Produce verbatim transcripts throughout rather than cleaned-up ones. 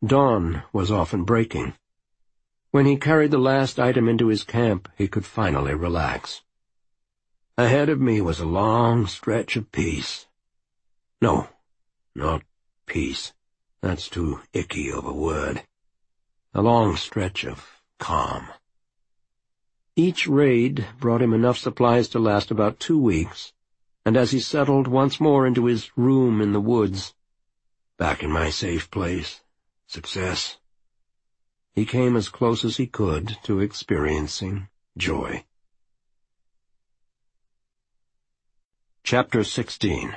Dawn was often breaking. When he carried the last item into his camp, he could finally relax. Ahead of me was a long stretch of peace. No, not peace. That's too icky of a word. A long stretch of calm. Each raid brought him enough supplies to last about two weeks, and as he settled once more into his room in the woods, back in my safe place, success, he came as close as he could to experiencing joy. Chapter sixteen.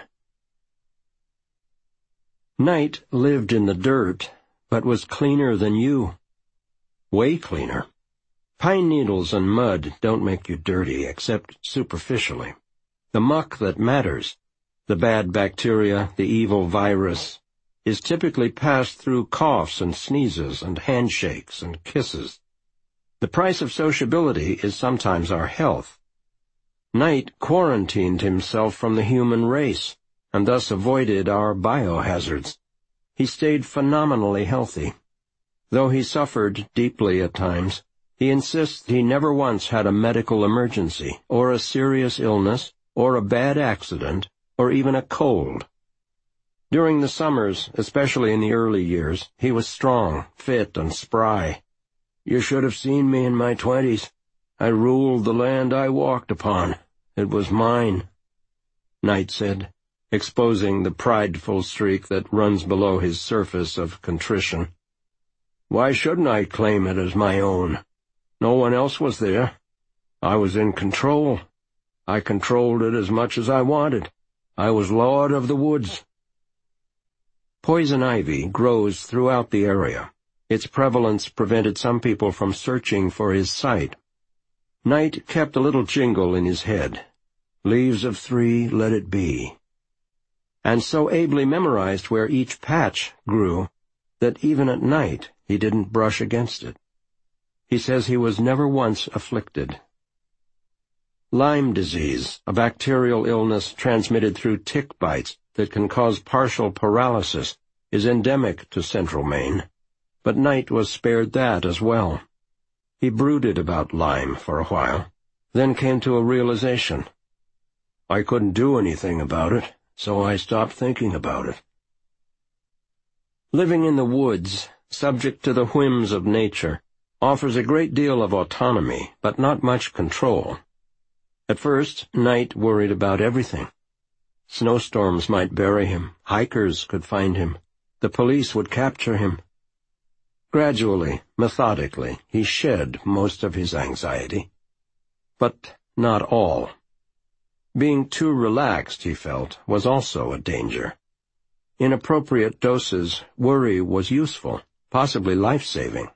Night lived in the dirt, but was cleaner than you. Way cleaner. Pine needles and mud don't make you dirty, except superficially. The muck that matters, the bad bacteria, the evil virus, is typically passed through coughs and sneezes and handshakes and kisses. The price of sociability is sometimes our health. Night quarantined himself from the human race, and thus avoided our biohazards. He stayed phenomenally healthy. Though he suffered deeply at times, he insists he never once had a medical emergency, or a serious illness, or a bad accident, or even a cold. During the summers, especially in the early years, he was strong, fit, and spry. You should have seen me in my twenties. I ruled the land I walked upon. It was mine, Night said, exposing the prideful streak that runs below his surface of contrition. Why shouldn't I claim it as my own? No one else was there. I was in control. I controlled it as much as I wanted. I was lord of the woods. Poison ivy grows throughout the area. Its prevalence prevented some people from searching for his site. Night kept a little jingle in his head. Leaves of three, let it be. And so ably memorized where each patch grew that even at night he didn't brush against it. He says he was never once afflicted. Lyme disease, a bacterial illness transmitted through tick bites that can cause partial paralysis, is endemic to central Maine, but Night was spared that as well. He brooded about Lyme for a while, then came to a realization. I couldn't do anything about it, so I stopped thinking about it. Living in the woods, subject to the whims of nature, offers a great deal of autonomy, but not much control. At first, Night worried about everything. Snowstorms might bury him, hikers could find him, the police would capture him. Gradually, methodically, he shed most of his anxiety. But not all. Being too relaxed, he felt, was also a danger. In appropriate doses, worry was useful, possibly life-saving.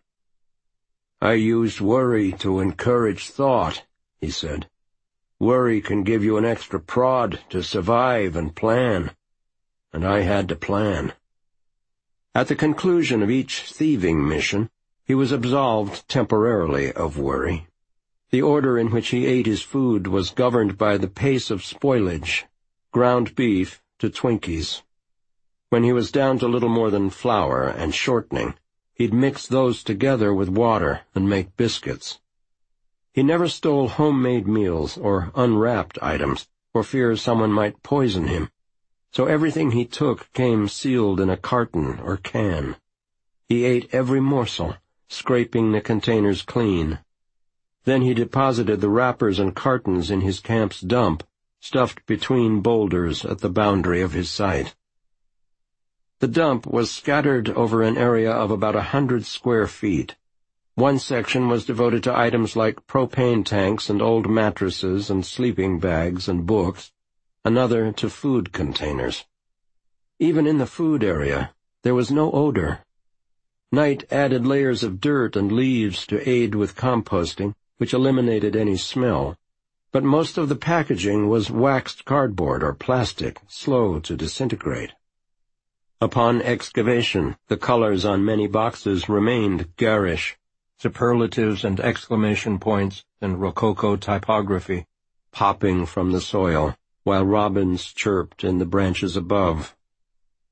I used worry to encourage thought, he said. Worry can give you an extra prod to survive and plan. And I had to plan. At the conclusion of each thieving mission, he was absolved temporarily of worry. The order in which he ate his food was governed by the pace of spoilage, ground beef to Twinkies. When he was down to little more than flour and shortening, he'd mix those together with water and make biscuits. He never stole homemade meals or unwrapped items, for fear someone might poison him, so everything he took came sealed in a carton or can. He ate every morsel, scraping the containers clean. Then he deposited the wrappers and cartons in his camp's dump, stuffed between boulders at the boundary of his site. The dump was scattered over an area of about a hundred square feet. One section was devoted to items like propane tanks and old mattresses and sleeping bags and books, another to food containers. Even in the food area, there was no odor. Night added layers of dirt and leaves to aid with composting, which eliminated any smell, but most of the packaging was waxed cardboard or plastic, slow to disintegrate. Upon excavation, the colors on many boxes remained garish, superlatives and exclamation points and rococo typography popping from the soil, while robins chirped in the branches above.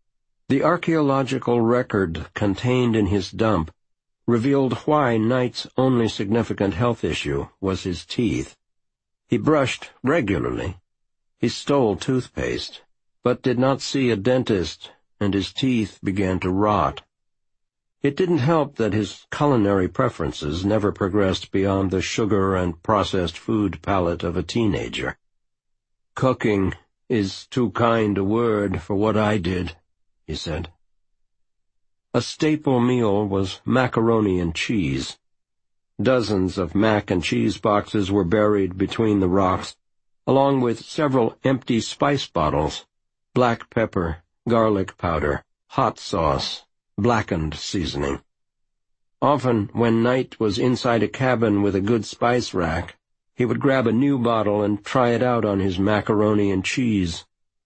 The archaeological record contained in his dump revealed why Knight's only significant health issue was his teeth. He brushed regularly. He stole toothpaste, but did not see a dentist, and his teeth began to rot. It didn't help that his culinary preferences never progressed beyond the sugar and processed food palate of a teenager. "Cooking is too kind a word for what I did," he said. A staple meal was macaroni and cheese. Dozens of mac and cheese boxes were buried between the rocks, along with several empty spice bottles, black pepper, garlic powder, hot sauce, blackened seasoning. Often, when Knight was inside a cabin with a good spice rack, he would grab a new bottle and try it out on his macaroni and cheese.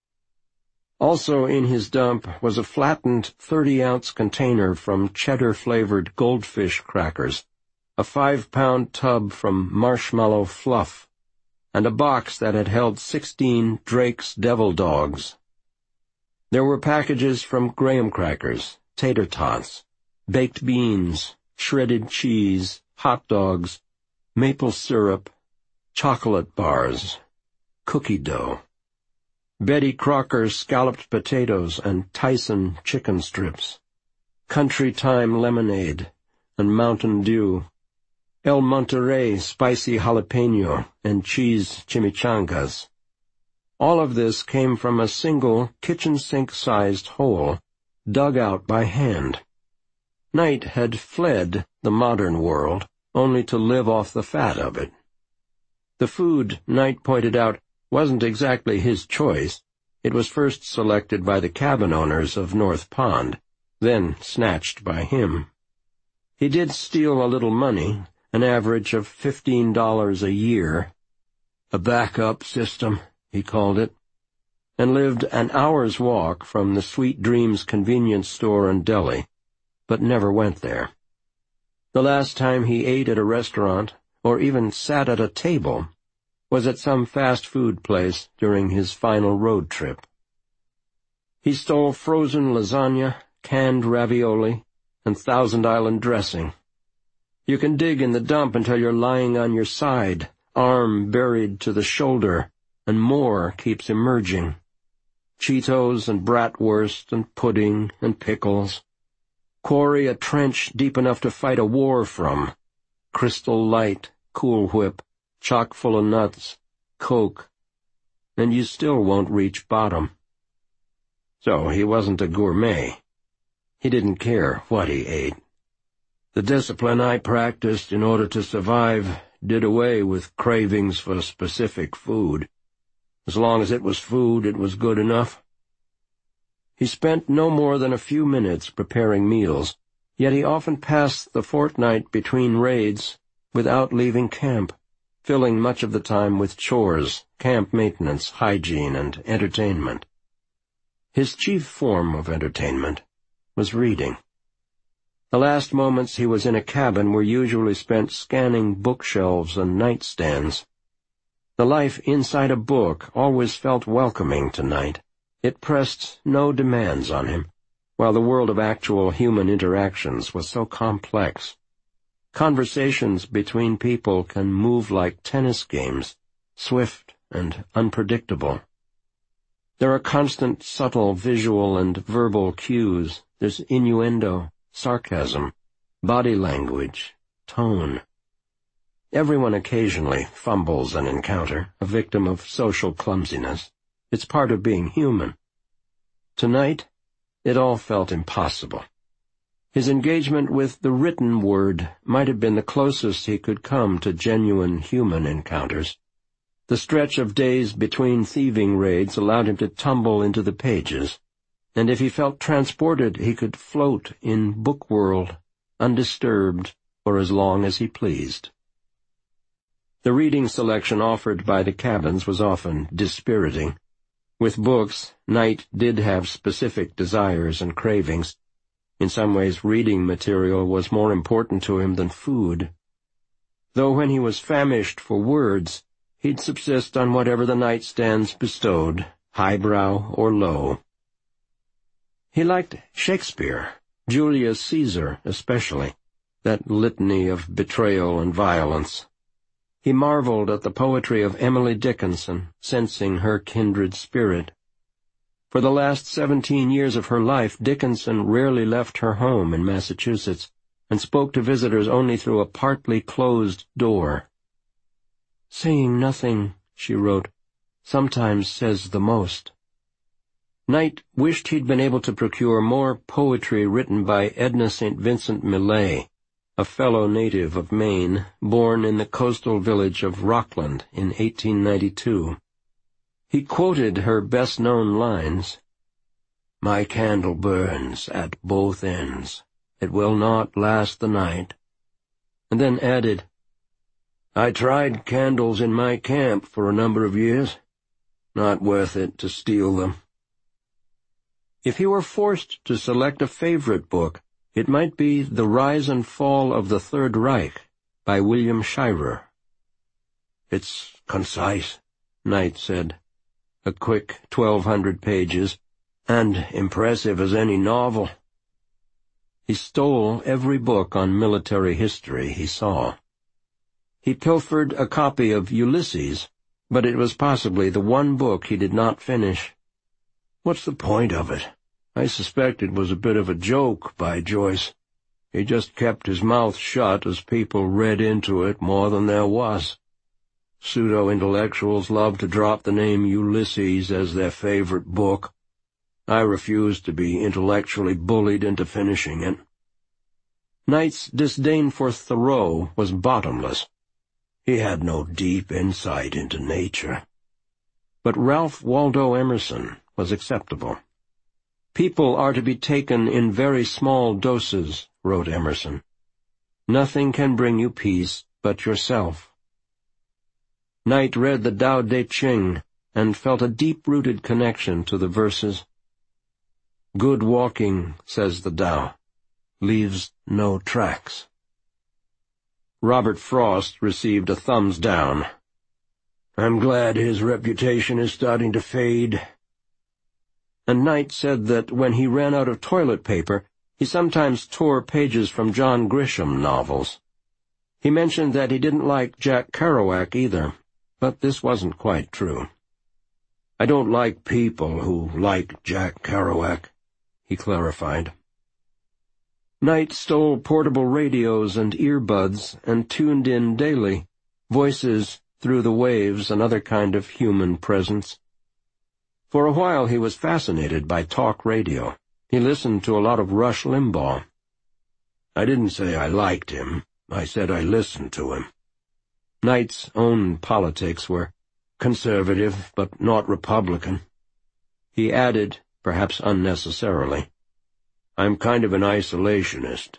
Also in his dump was a flattened thirty-ounce container from cheddar-flavored goldfish crackers, a five-pound tub from Marshmallow Fluff, and a box that had held sixteen Drake's Devil Dogs. There were packages from graham crackers, tater tots, baked beans, shredded cheese, hot dogs, maple syrup, chocolate bars, cookie dough, Betty Crocker's scalloped potatoes and Tyson chicken strips, Country Time lemonade and Mountain Dew, El Monterey spicy jalapeno and cheese chimichangas. All of this came from a single kitchen sink-sized hole dug out by hand. Knight had fled the modern world only to live off the fat of it. The food, Knight pointed out, wasn't exactly his choice. It was first selected by the cabin owners of North Pond, then snatched by him. He did steal a little money, an average of fifteen dollars a year, a backup system, he called it, and lived an hour's walk from the Sweet Dreams convenience store and deli, but never went there. The last time he ate at a restaurant, or even sat at a table, was at some fast food place during his final road trip. He stole frozen lasagna, canned ravioli, and Thousand Island dressing. You can dig in the dump until you're lying on your side, arm buried to the shoulder, and more keeps emerging. Cheetos and bratwurst and pudding and pickles. Quarry a trench deep enough to fight a war from. Crystal Light, Cool Whip, chock full of nuts, Coke, and you still won't reach bottom. So he wasn't a gourmet. He didn't care what he ate. The discipline I practiced in order to survive did away with cravings for specific food. As long as it was food, it was good enough. He spent no more than a few minutes preparing meals, yet he often passed the fortnight between raids without leaving camp, filling much of the time with chores, camp maintenance, hygiene, and entertainment. His chief form of entertainment was reading. The last moments he was in a cabin were usually spent scanning bookshelves and nightstands. The life inside a book always felt welcoming to Knight. It pressed no demands on him, while the world of actual human interactions was so complex. Conversations between people can move like tennis games, swift and unpredictable. There are constant subtle visual and verbal cues. There's innuendo, sarcasm, body language, tone. Everyone occasionally fumbles an encounter, a victim of social clumsiness. It's part of being human. Tonight, it all felt impossible. His engagement with the written word might have been the closest he could come to genuine human encounters. The stretch of days between thieving raids allowed him to tumble into the pages, and if he felt transported, he could float in book-world, undisturbed, for as long as he pleased. The reading selection offered by the cabins was often dispiriting. With books, Knight did have specific desires and cravings. In some ways, reading material was more important to him than food. Though when he was famished for words, he'd subsist on whatever the nightstands bestowed, highbrow or low. He liked Shakespeare, Julius Caesar especially, that litany of betrayal and violence. He marveled at the poetry of Emily Dickinson, sensing her kindred spirit. For the last seventeen years of her life, Dickinson rarely left her home in Massachusetts, and spoke to visitors only through a partly closed door. "Saying nothing," she wrote, "sometimes says the most." Knight wished he'd been able to procure more poetry written by Edna Saint Vincent Millay, a fellow native of Maine, born in the coastal village of Rockland in eighteen ninety-two. He quoted her best-known lines, "My candle burns at both ends. It will not last the night," and then added, "I tried candles in my camp for a number of years. Not worth it to steal them." If he were forced to select a favorite book, it might be The Rise and Fall of the Third Reich by William Shirer. "It's concise," Knight said. "A quick twelve hundred pages, and impressive as any novel." He stole every book on military history he saw. He pilfered a copy of Ulysses, but it was possibly the one book he did not finish. "What's the point of it? I suspect it was a bit of a joke by Joyce. He just kept his mouth shut as people read into it more than there was. Pseudo-intellectuals love to drop the name Ulysses as their favorite book. I refuse to be intellectually bullied into finishing it." Knight's disdain for Thoreau was bottomless. He had no deep insight into nature. But Ralph Waldo Emerson was acceptable. "People are to be taken in very small doses," wrote Emerson. "Nothing can bring you peace but yourself." Knight read the Tao Te Ching and felt a deep-rooted connection to the verses. "Good walking," says the Tao, "leaves no tracks." Robert Frost received a thumbs down. "I'm glad his reputation is starting to fade." And Knight said that when he ran out of toilet paper, he sometimes tore pages from John Grisham novels. He mentioned that he didn't like Jack Kerouac either, but this wasn't quite true. "I don't like people who like Jack Kerouac," he clarified. Knight stole portable radios and earbuds and tuned in daily, voices through the waves, another kind of human presence. For a while he was fascinated by talk radio. He listened to a lot of Rush Limbaugh. "I didn't say I liked him. I said I listened to him." Knight's own politics were conservative, but not Republican. He added, perhaps unnecessarily, "I'm kind of an isolationist."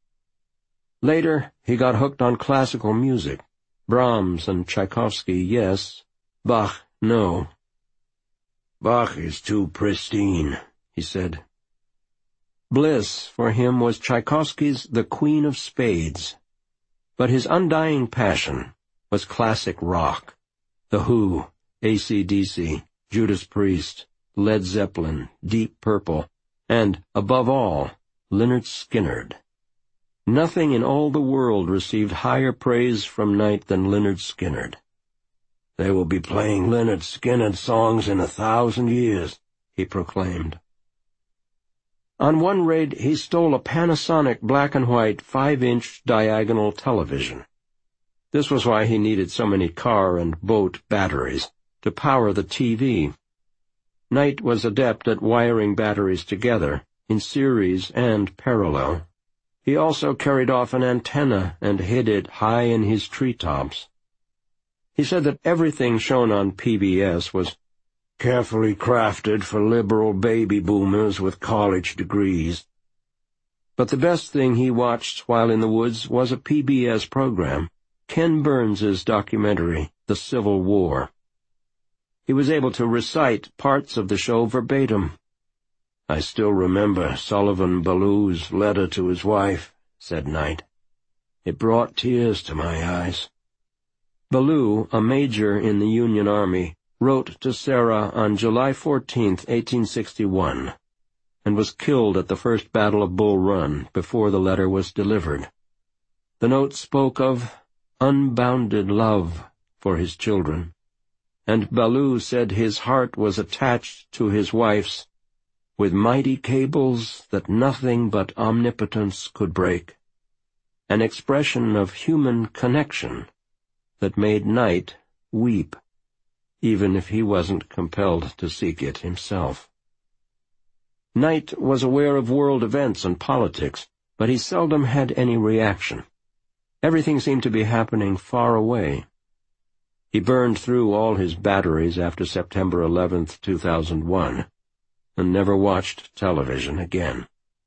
Later, he got hooked on classical music. Brahms and Tchaikovsky, yes. Bach, no. "Bach is too pristine," he said. Bliss, for him, was Tchaikovsky's The Queen of Spades. But his undying passion was classic rock. The Who, A C D C, Judas Priest, Led Zeppelin, Deep Purple, and, above all, Lynyrd Skynyrd. Nothing in all the world received higher praise from Knight than Lynyrd Skynyrd. "They will be playing Lynyrd Skynyrd songs in a thousand years," he proclaimed. On one raid, he stole a Panasonic black-and-white five-inch diagonal television. This was why he needed so many car and boat batteries to power the T V. Knight was adept at wiring batteries together, in series and parallel. He also carried off an antenna and hid it high in his treetops. He said that everything shown on P B S was carefully crafted for liberal baby boomers with college degrees. But the best thing he watched while in the woods was a P B S program, Ken Burns's documentary, The Civil War. He was able to recite parts of the show verbatim. "I still remember Sullivan Ballew's letter to his wife," said Knight. "It brought tears to my eyes." Ballew, a major in the Union Army, wrote to Sarah on July fourteenth, eighteen sixty-one, and was killed at the First Battle of Bull Run before the letter was delivered. The note spoke of unbounded love for his children, and Baloo said his heart was attached to his wife's with mighty cables that nothing but omnipotence could break, an expression of human connection that made Knight weep, even if he wasn't compelled to seek it himself. Knight was aware of world events and politics, but he seldom had any reaction. Everything seemed to be happening far away. He burned through all his batteries after September eleventh, two thousand one, and never watched television again.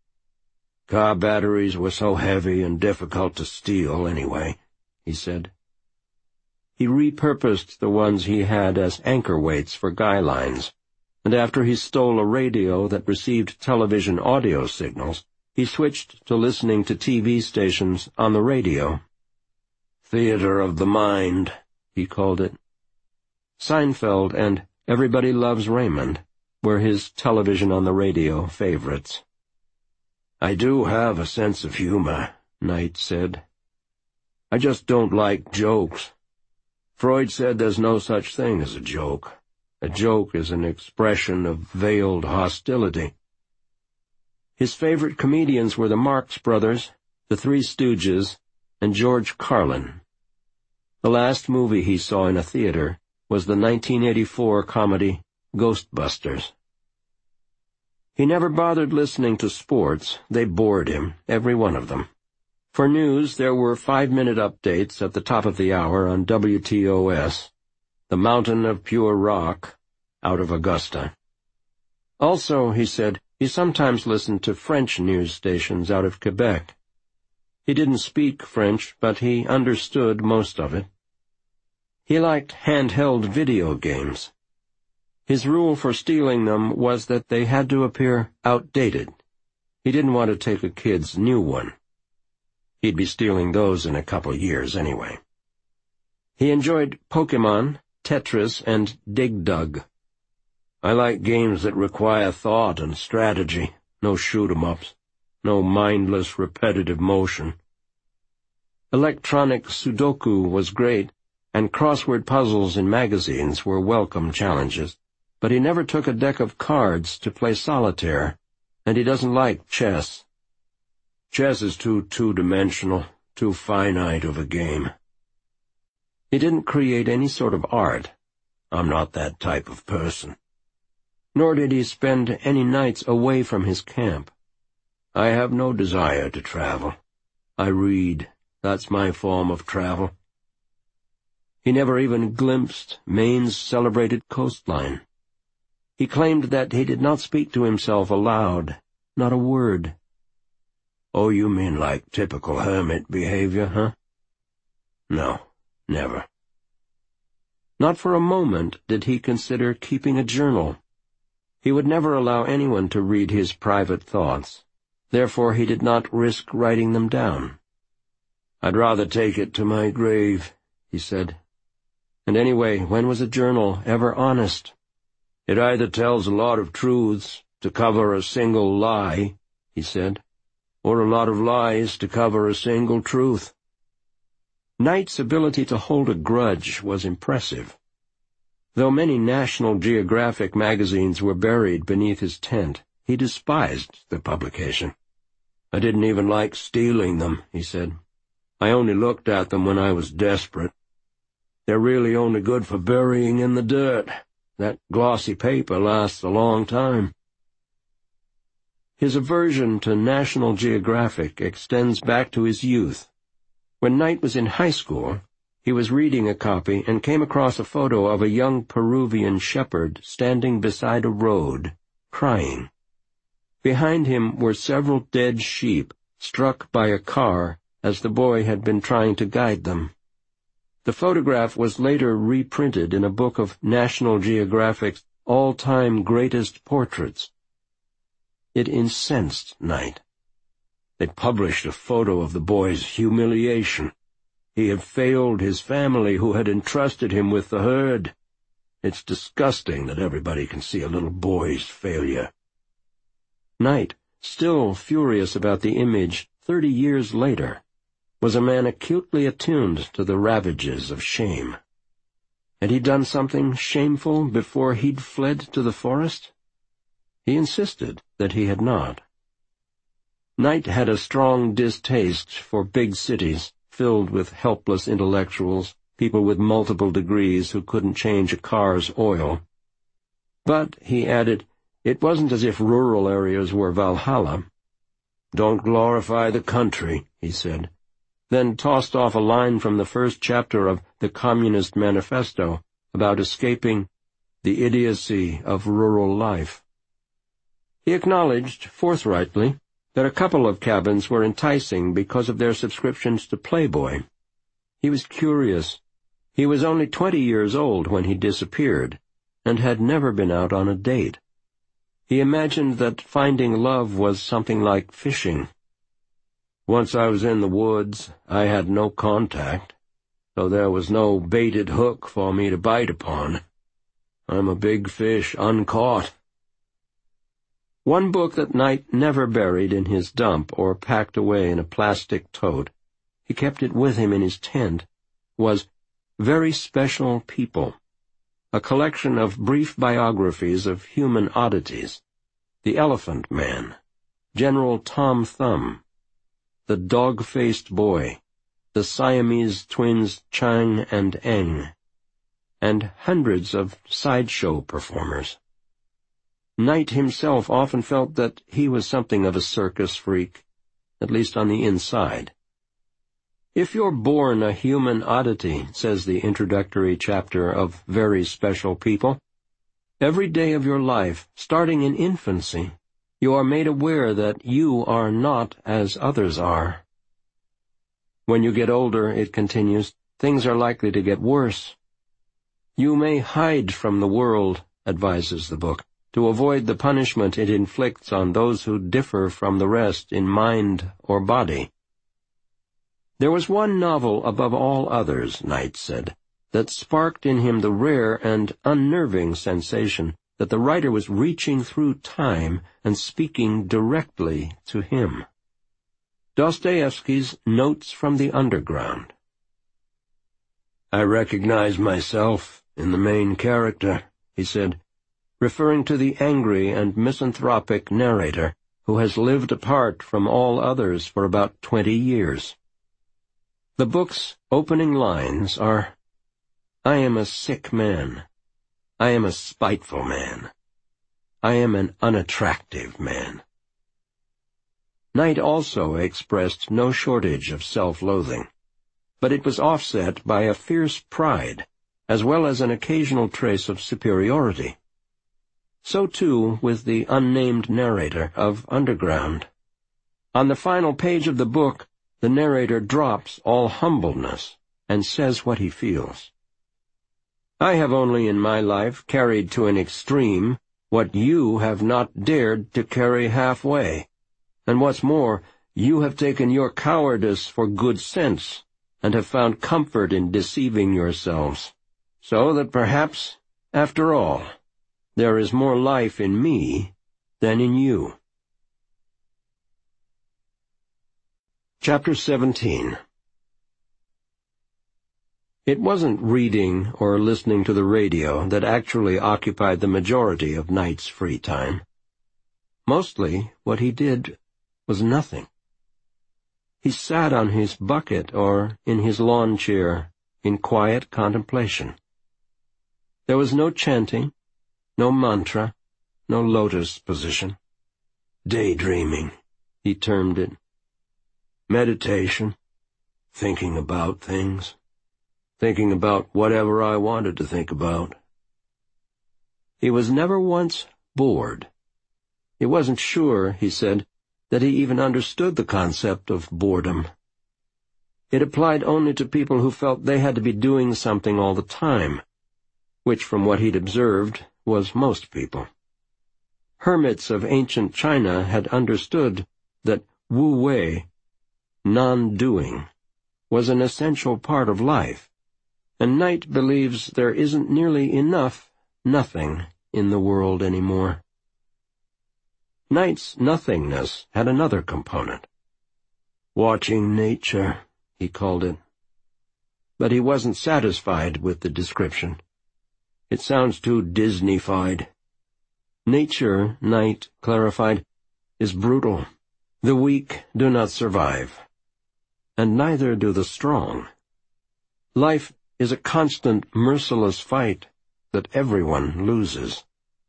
Car batteries were so heavy and difficult to steal anyway, he said. He repurposed the ones he had as anchor weights for guy lines, and after he stole a radio that received television audio signals, he switched to listening to T V stations on the radio. Theater of the mind, he called it. Seinfeld and Everybody Loves Raymond were his television on the radio favorites. I do have a sense of humor, Knight said. I just don't like jokes. Freud said there's no such thing as a joke. A joke is an expression of veiled hostility. His favorite comedians were the Marx Brothers, the Three Stooges, and George Carlin. The last movie he saw in a theater was the nineteen eighty-four comedy Ghostbusters. He never bothered listening to sports. They bored him, every one of them. For news, there were five-minute updates at the top of the hour on W T O S, the Mountain of Pure Rock, out of Augusta. Also, he said, he sometimes listened to French news stations out of Quebec. He didn't speak French, but he understood most of it. He liked handheld video games. His rule for stealing them was that they had to appear outdated. He didn't want to take a kid's new one. He'd be stealing those in a couple years anyway. He enjoyed Pokemon, Tetris, and Dig Dug. I like games that require thought and strategy, no shoot-'em-ups, no mindless repetitive motion. Electronic Sudoku was great, and crossword puzzles in magazines were welcome challenges, but he never took a deck of cards to play solitaire, and he doesn't like chess. Chess is too two-dimensional, too finite of a game. He didn't create any sort of art. I'm not that type of person. Nor did he spend any nights away from his camp. I have no desire to travel. I read. That's my form of travel. He never even glimpsed Maine's celebrated coastline. He claimed that he did not speak to himself aloud, not a word. Oh, you mean like typical hermit behavior, huh? No, never. Not for a moment did he consider keeping a journal. He would never allow anyone to read his private thoughts. Therefore he did not risk writing them down. I'd rather take it to my grave, he said. And anyway, when was a journal ever honest? It either tells a lot of truths to cover a single lie, he said, or a lot of lies to cover a single truth. Knight's ability to hold a grudge was impressive. Though many National Geographic magazines were buried beneath his tent, he despised the publication. I didn't even like stealing them, he said. I only looked at them when I was desperate. They're really only good for burying in the dirt. That glossy paper lasts a long time. His aversion to National Geographic extends back to his youth. When Knight was in high school, he was reading a copy and came across a photo of a young Peruvian shepherd standing beside a road, crying. Behind him were several dead sheep, struck by a car as the boy had been trying to guide them. The photograph was later reprinted in a book of National Geographic's all-time greatest portraits. It incensed Knight. They published a photo of the boy's humiliation. He had failed his family who had entrusted him with the herd. It's disgusting that everybody can see a little boy's failure. Knight, still furious about the image thirty years later, was a man acutely attuned to the ravages of shame. Had he done something shameful before he'd fled to the forest? He insisted that he had not. Knight had a strong distaste for big cities filled with helpless intellectuals, people with multiple degrees who couldn't change a car's oil. But, he added, it wasn't as if rural areas were Valhalla. "Don't glorify the country," he said, then tossed off a line from the first chapter of the Communist Manifesto about escaping the idiocy of rural life. He acknowledged, forthrightly, that a couple of cabins were enticing because of their subscriptions to Playboy. He was curious. He was only twenty years old when he disappeared, and had never been out on a date. He imagined that finding love was something like fishing. "Once I was in the woods, I had no contact, so there was no baited hook for me to bite upon. I'm a big fish uncaught." One book that Knight never buried in his dump or packed away in a plastic tote, he kept it with him in his tent, was Very Special People, a collection of brief biographies of human oddities: the Elephant Man, General Tom Thumb, the Dog-Faced Boy, the Siamese twins Chang and Eng, and hundreds of sideshow performers. Knight himself often felt that he was something of a circus freak, at least on the inside. "If you're born a human oddity," says the introductory chapter of Very Special People, "every day of your life, starting in infancy, you are made aware that you are not as others are. When you get older," it continues, "things are likely to get worse. You may hide from the world," advises the book, "to avoid the punishment it inflicts on those who differ from the rest in mind or body." There was one novel above all others, Knight said, that sparked in him the rare and unnerving sensation that the writer was reaching through time and speaking directly to him. Dostoevsky's Notes from the Underground. "I recognize myself in the main character," he said, referring to the angry and misanthropic narrator who has lived apart from all others for about twenty years. The book's opening lines are, "I am a sick man. I am a spiteful man. I am an unattractive man." Knight also expressed no shortage of self-loathing, but it was offset by a fierce pride, as well as an occasional trace of superiority. So too with the unnamed narrator of Underground. On the final page of the book, the narrator drops all humbleness and says what he feels. "I have only in my life carried to an extreme what you have not dared to carry halfway, and what's more, you have taken your cowardice for good sense, and have found comfort in deceiving yourselves, so that perhaps, after all, there is more life in me than in you." Chapter seventeen. It wasn't reading or listening to the radio that actually occupied the majority of Knight's free time. Mostly, what he did was nothing. He sat on his bucket or in his lawn chair in quiet contemplation. There was no chanting, no mantra, no lotus position. Daydreaming, he termed it. Meditation, thinking about things, thinking about whatever I wanted to think about. He was never once bored. He wasn't sure, he said, that he even understood the concept of boredom. It applied only to people who felt they had to be doing something all the time, which, from what he'd observed, was most people. Hermits of ancient China had understood that wu-wei, non-doing, was an essential part of life, and Knight believes there isn't nearly enough nothing in the world anymore. Night's nothingness had another component. Watching nature, he called it. But he wasn't satisfied with the description. It sounds too Disney-fied. Nature, Night clarified, is brutal. The weak do not survive, and neither do the strong. Life is a constant, merciless fight that everyone loses.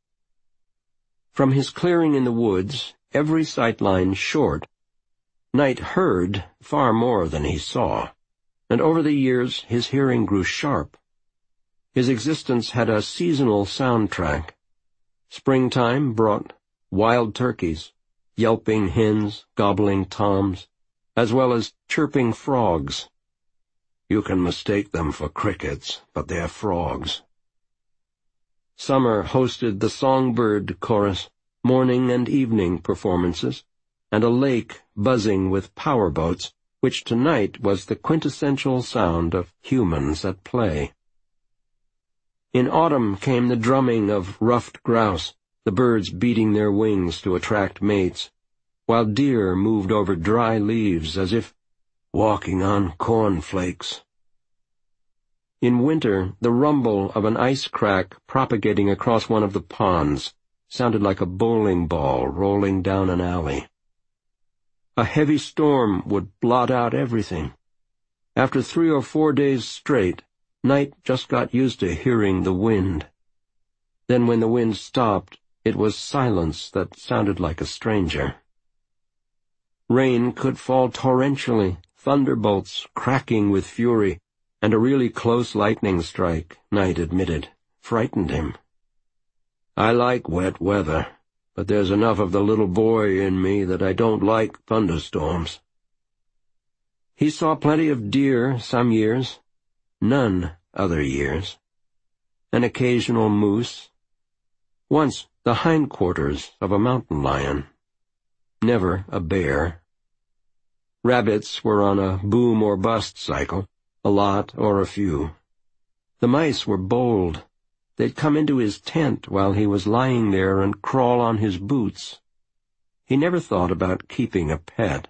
From his clearing in the woods, every sightline short, Night heard far more than he saw, and over the years his hearing grew sharp. His existence had a seasonal soundtrack. Springtime brought wild turkeys, yelping hens, gobbling toms, as well as chirping frogs. You can mistake them for crickets, but they're frogs. Summer hosted the songbird chorus, morning and evening performances, and a lake buzzing with powerboats, which tonight was the quintessential sound of humans at play. In autumn came the drumming of ruffed grouse, the birds beating their wings to attract mates, while deer moved over dry leaves as if walking on cornflakes. In winter, the rumble of an ice crack propagating across one of the ponds sounded like a bowling ball rolling down an alley. A heavy storm would blot out everything. After three or four days straight, Night just got used to hearing the wind. Then when the wind stopped, it was silence that sounded like a stranger. Rain could fall torrentially, thunderbolts cracking with fury, and a really close lightning strike, Night admitted, frightened him. I like wet weather, but there's enough of the little boy in me that I don't like thunderstorms. He saw plenty of deer some years, none other years. An occasional moose. Once the hindquarters of a mountain lion. Never a bear. Rabbits were on a boom-or-bust cycle, a lot or a few. The mice were bold. They'd come into his tent while he was lying there and crawl on his boots. He never thought about keeping a pet.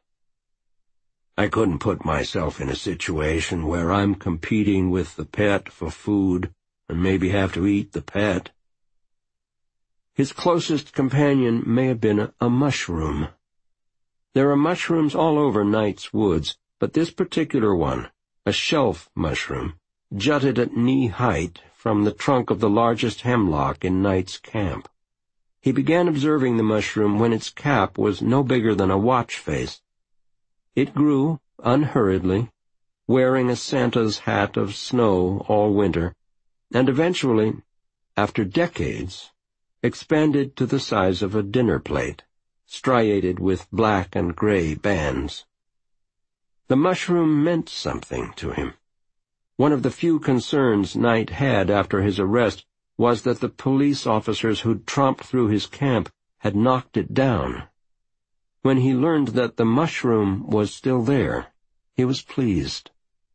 I couldn't put myself in a situation where I'm competing with the pet for food and maybe have to eat the pet. His closest companion may have been a, a mushroom. There are mushrooms all over Night's woods, but this particular one, a shelf mushroom, jutted at knee-height from the trunk of the largest hemlock in Night's camp. He began observing the mushroom when its cap was no bigger than a watch face. It grew unhurriedly, wearing a Santa's hat of snow all winter, and eventually, after decades, expanded to the size of a dinner plate, striated with black and gray bands. The mushroom meant something to him. One of the few concerns Night had after his arrest was that the police officers who'd tromped through his camp had knocked it down. When he learned that the mushroom was still there, he was pleased.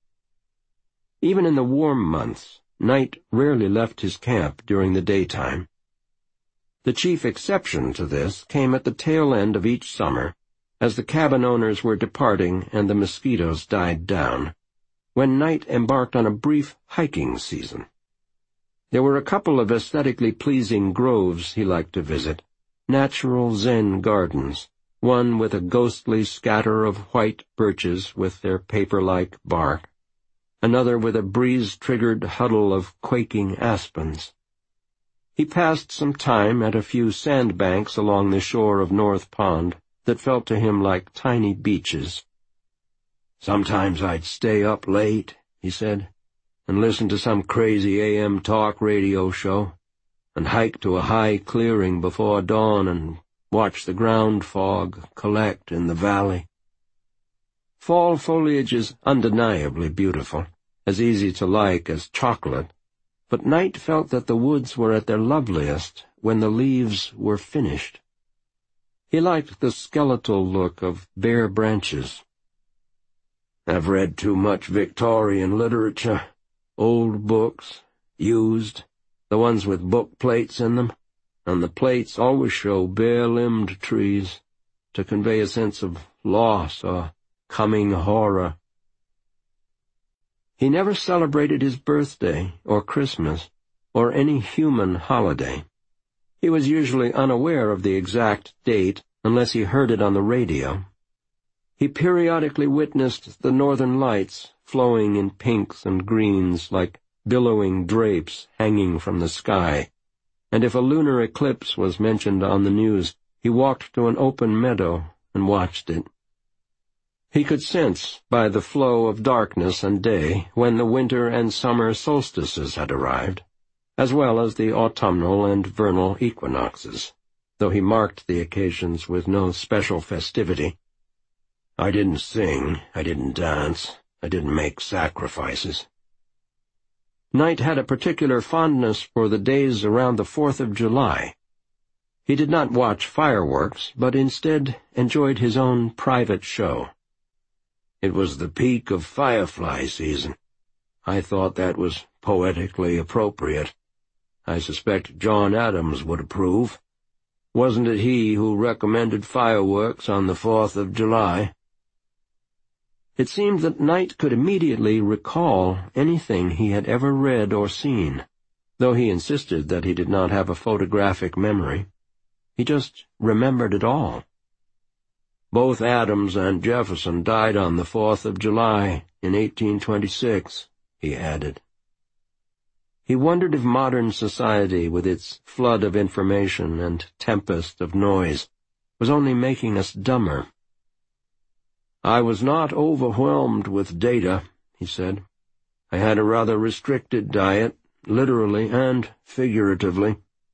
Even in the warm months, Night rarely left his camp during the daytime. The chief exception to this came at the tail end of each summer, as the cabin owners were departing and the mosquitoes died down, when Night embarked on a brief hiking season. There were a couple of aesthetically pleasing groves he liked to visit, natural Zen gardens, one with a ghostly scatter of white birches with their paper-like bark, another with a breeze-triggered huddle of quaking aspens. He passed some time at a few sandbanks along the shore of North Pond that felt to him like tiny beaches. Sometimes I'd stay up late, he said, and listen to some crazy A M talk radio show, and hike to a high clearing before dawn and watch the ground fog collect in the valley. Fall foliage is undeniably beautiful, as easy to like as chocolate, but Night felt that the woods were at their loveliest when the leaves were finished. He liked the skeletal look of bare branches. I've read too much Victorian literature, old books, used, the ones with book plates in them, and the plates always show bare-limbed trees to convey a sense of loss or coming horror. He never celebrated his birthday or Christmas or any human holiday. He was usually unaware of the exact date unless he heard it on the radio. He periodically witnessed the northern lights flowing in pinks and greens like billowing drapes hanging from the sky, and if a lunar eclipse was mentioned on the news, he walked to an open meadow and watched it. He could sense by the flow of darkness and day when the winter and summer solstices had arrived, as well as the autumnal and vernal equinoxes, though he marked the occasions with no special festivity. I didn't sing, I didn't dance, I didn't make sacrifices. Knight had a particular fondness for the days around the Fourth of July. He did not watch fireworks, but instead enjoyed his own private show. It was the peak of firefly season. I thought that was poetically appropriate. I suspect John Adams would approve. Wasn't it he who recommended fireworks on the Fourth of July? It seemed that Knight could immediately recall anything he had ever read or seen, though he insisted that he did not have a photographic memory. He just remembered it all. Both Adams and Jefferson died on the Fourth of July in eighteen twenty-six, he added. He wondered if modern society, with its flood of information and tempest of noise, was only making us dumber. I was not overwhelmed with data, he said. I had a rather restricted diet, literally and figuratively.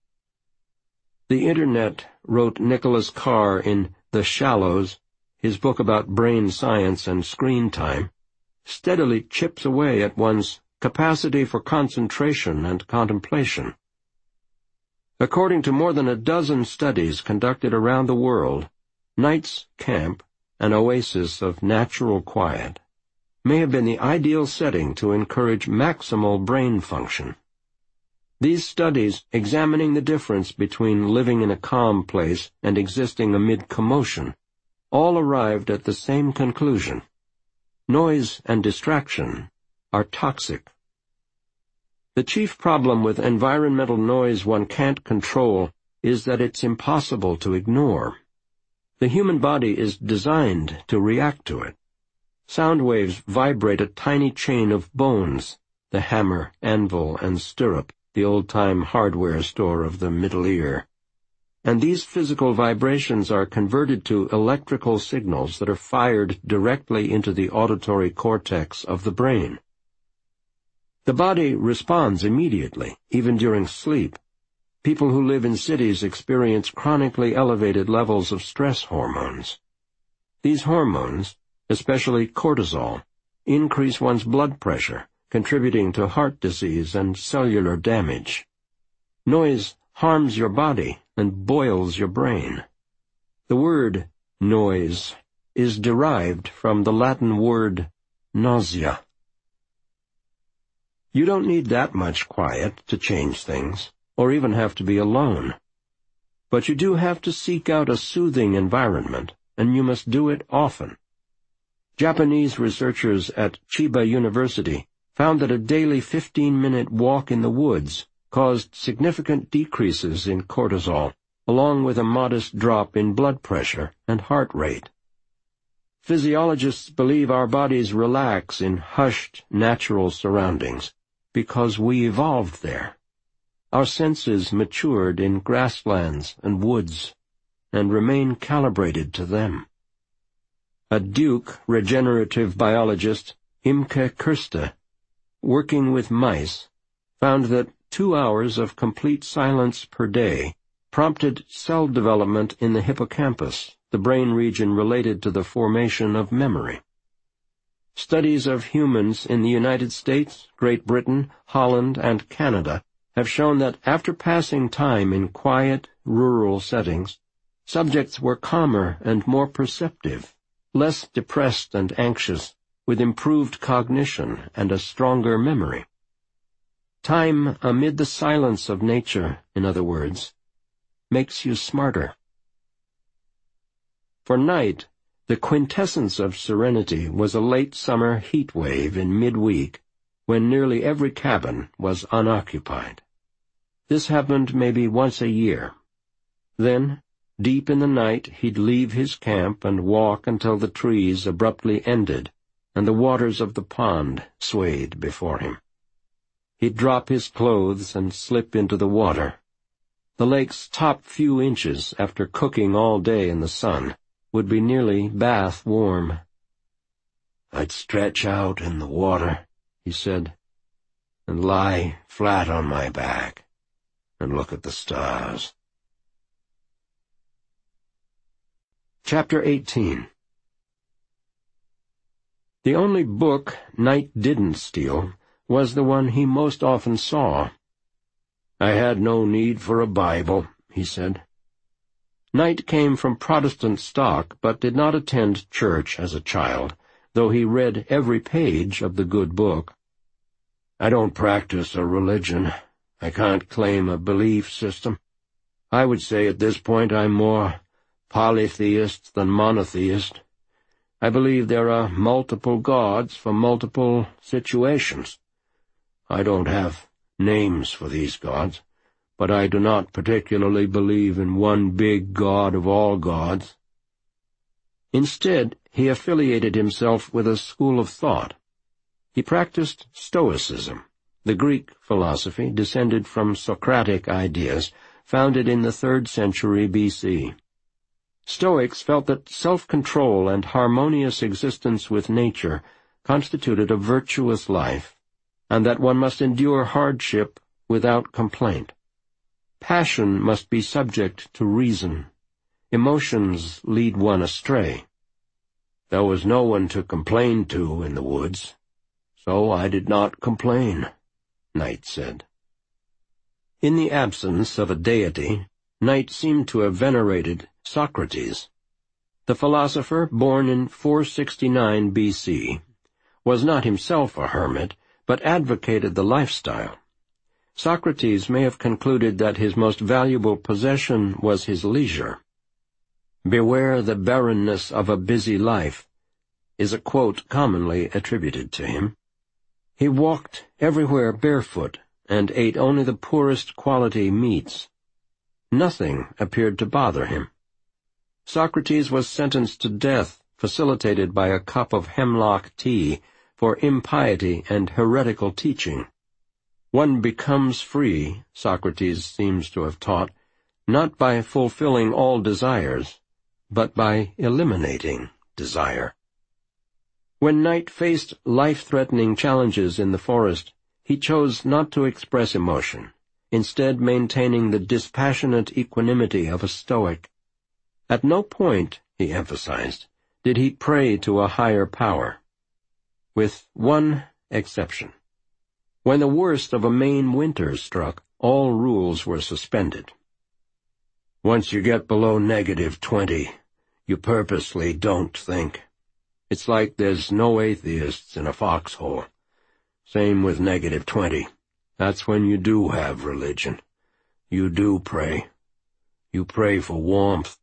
The Internet, wrote Nicholas Carr in The Shallows, his book about brain science and screen time, steadily chips away at one's capacity for concentration and contemplation. According to more than a dozen studies conducted around the world, Knight's camp, an oasis of natural quiet, may have been the ideal setting to encourage maximal brain function. These studies, examining the difference between living in a calm place and existing amid commotion, all arrived at the same conclusion. Noise and distraction are toxic. The chief problem with environmental noise one can't control is that it's impossible to ignore. The human body is designed to react to it. Sound waves vibrate a tiny chain of bones, the hammer, anvil, and stirrup, the old-time hardware store of the middle ear. And these physical vibrations are converted to electrical signals that are fired directly into the auditory cortex of the brain. The body responds immediately, even during sleep. People who live in cities experience chronically elevated levels of stress hormones. These hormones, especially cortisol, increase one's blood pressure, contributing to heart disease and cellular damage. Noise harms your body and boils your brain. The word noise is derived from the Latin word nausea. You don't need that much quiet to change things, or even have to be alone. But you do have to seek out a soothing environment, and you must do it often. Japanese researchers at Chiba University found that a daily fifteen-minute walk in the woods caused significant decreases in cortisol, along with a modest drop in blood pressure and heart rate. Physiologists believe our bodies relax in hushed, natural surroundings because we evolved there. Our senses matured in grasslands and woods, and remain calibrated to them. A Duke regenerative biologist, Imke Kirste, working with mice, found that two hours of complete silence per day prompted cell development in the hippocampus, the brain region related to the formation of memory. Studies of humans in the United States, Great Britain, Holland, and Canada have shown that after passing time in quiet, rural settings, subjects were calmer and more perceptive, less depressed and anxious, with improved cognition and a stronger memory. Time amid the silence of nature, in other words, makes you smarter. For Knight, the quintessence of serenity was a late summer heat wave in midweek, when nearly every cabin was unoccupied. This happened maybe once a year. Then, deep in the night, he'd leave his camp and walk until the trees abruptly ended and the waters of the pond swayed before him. He'd drop his clothes and slip into the water. The lake's top few inches, after cooking all day in the sun, would be nearly bath warm. "I'd stretch out in the water," he said, "and lie flat on my back and look at the stars." Chapter eighteen. The only book Knight didn't steal was the one he most often saw. "I had no need for a Bible," he said. Knight came from Protestant stock, but did not attend church as a child, though he read every page of the good book. "I don't practice a religion. I can't claim a belief system. I would say at this point I'm more polytheist than monotheist. I believe there are multiple gods for multiple situations. I don't have names for these gods, but I do not particularly believe in one big God of all gods." Instead, he affiliated himself with a school of thought. He practiced Stoicism, the Greek philosophy descended from Socratic ideas, founded in the third century B C. Stoics felt that self-control and harmonious existence with nature constituted a virtuous life, and that one must endure hardship without complaint. Passion must be subject to reason. Emotions lead one astray. "There was no one to complain to in the woods, so I did not complain," Knight said. In the absence of a deity, Knight seemed to have venerated Socrates. The philosopher, born in four sixty-nine B C, was not himself a hermit, but advocated the lifestyle. Socrates may have concluded that his most valuable possession was his leisure. "Beware the barrenness of a busy life," is a quote commonly attributed to him. He walked everywhere barefoot and ate only the poorest quality meats. Nothing appeared to bother him. Socrates was sentenced to death, facilitated by a cup of hemlock tea, for impiety and heretical teaching. One becomes free, Socrates seems to have taught, not by fulfilling all desires, but by eliminating desire. When Knight faced life-threatening challenges in the forest, he chose not to express emotion, instead maintaining the dispassionate equanimity of a Stoic. At no point, he emphasized, did he pray to a higher power. With one exception. When the worst of a Maine winter struck, all rules were suspended. "Once you get below negative twenty, you purposely don't think. It's like there's no atheists in a foxhole. Same with negative twenty. That's when you do have religion. You do pray. You pray for warmth."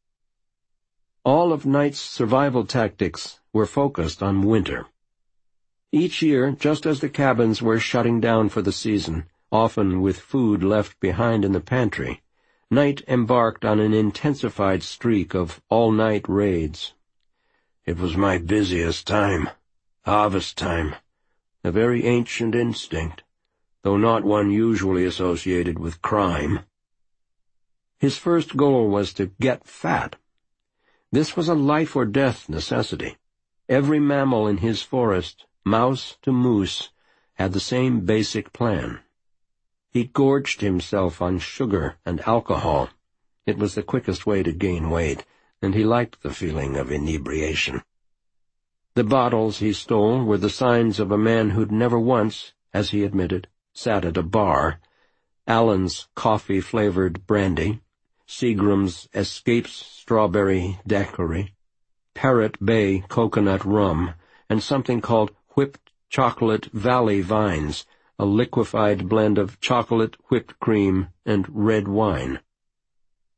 All of Knight's survival tactics were focused on winter. Each year, just as the cabins were shutting down for the season, often with food left behind in the pantry, Knight embarked on an intensified streak of all-night raids. "It was my busiest time, harvest time, a very ancient instinct, though not one usually associated with crime." His first goal was to get fat. This was a life-or-death necessity. Every mammal in his forest, mouse to moose, had the same basic plan. He gorged himself on sugar and alcohol. It was the quickest way to gain weight, and he liked the feeling of inebriation. The bottles he stole were the signs of a man who'd never once, as he admitted, sat at a bar. Allen's coffee-flavored brandy, Seagram's Escapes Strawberry Daiquiri, Parrot Bay Coconut Rum, and something called Whipped Chocolate Valley Vines, a liquefied blend of chocolate, whipped cream, and red wine.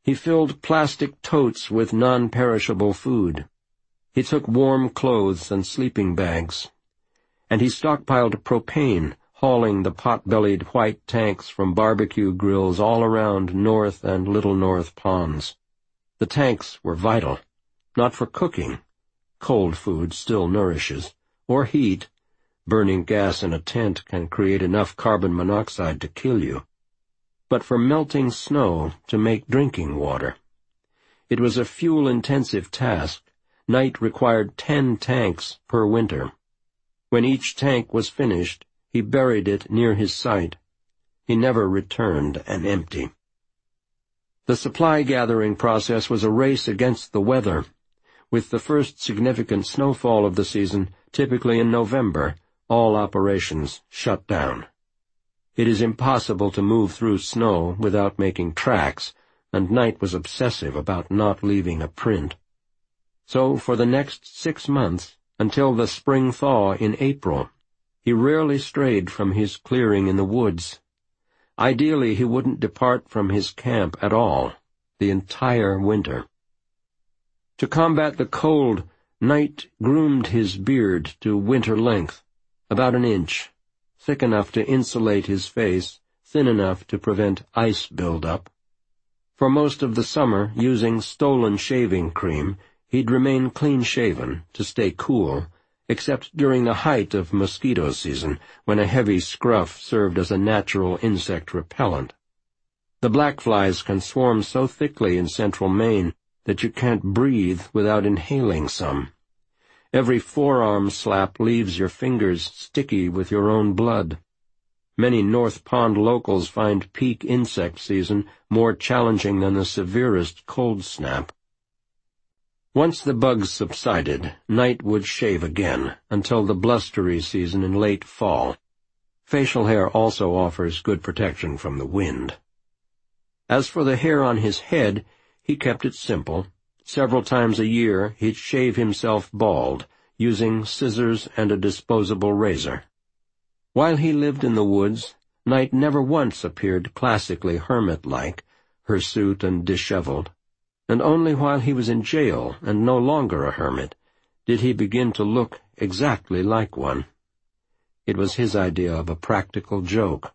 He filled plastic totes with non-perishable food. He took warm clothes and sleeping bags. And he stockpiled propane, hauling the pot-bellied white tanks from barbecue grills all around North and Little North ponds. The tanks were vital, not for cooking. Cold food still nourishes, or heat. Burning gas in a tent can create enough carbon monoxide to kill you. But for melting snow to make drinking water. It was a fuel-intensive task. Knight required ten tanks per winter. When each tank was finished, he buried it near his site. He never returned an empty. The supply-gathering process was a race against the weather. With the first significant snowfall of the season, typically in November, all operations shut down. It is impossible to move through snow without making tracks, and Knight was obsessive about not leaving a print. So for the next six months, until the spring thaw in April, he rarely strayed from his clearing in the woods. Ideally, he wouldn't depart from his camp at all, the entire winter. To combat the cold, Knight groomed his beard to winter length, about an inch, thick enough to insulate his face, thin enough to prevent ice buildup. For most of the summer, using stolen shaving cream, he'd remain clean-shaven to stay cool, except during the height of mosquito season, when a heavy scruff served as a natural insect repellent. The black flies can swarm so thickly in central Maine that you can't breathe without inhaling some. Every forearm slap leaves your fingers sticky with your own blood. Many North Pond locals find peak insect season more challenging than the severest cold snap. Once the bugs subsided, Knight would shave again, until the blustery season in late fall. Facial hair also offers good protection from the wind. As for the hair on his head, he kept it simple. Several times a year he'd shave himself bald, using scissors and a disposable razor. While he lived in the woods, Knight never once appeared classically hermit-like, hirsute and disheveled. And only while he was in jail, and no longer a hermit, did he begin to look exactly like one. It was his idea of a practical joke.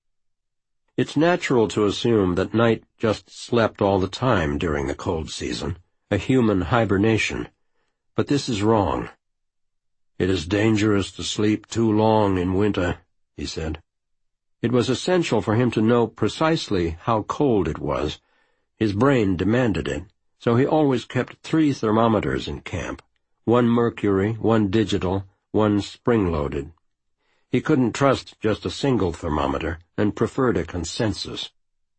It's natural to assume that Knight just slept all the time during the cold season, a human hibernation, but this is wrong. "It is dangerous to sleep too long in winter," he said. It was essential for him to know precisely how cold it was. His brain demanded it, so he always kept three thermometers in camp, one mercury, one digital, one spring-loaded. He couldn't trust just a single thermometer, and preferred a consensus.